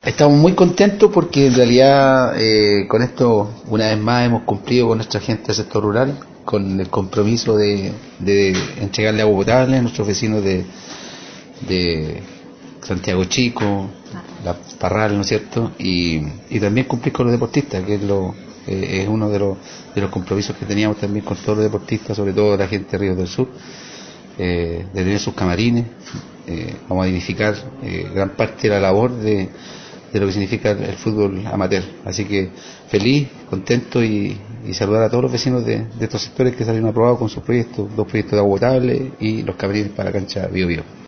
Estamos muy contentos porque en realidad con esto una vez más hemos cumplido con nuestra gente del sector rural, con el compromiso de entregarle agua potable a nuestros vecinos de Santiago Chico, la Parral, ¿no es cierto? Y también cumplir con los deportistas, que es uno de los compromisos que teníamos también con todos los deportistas, sobre todo la gente de Ríos del Sur, de tener sus camarines. Vamos a dignificar gran parte de la labor de lo que significa el fútbol amateur. Así que feliz, contento y saludar a todos los vecinos de estos sectores que salieron aprobados con sus proyectos, 2 proyectos de agua potable y los camarines para la cancha Bio Bio.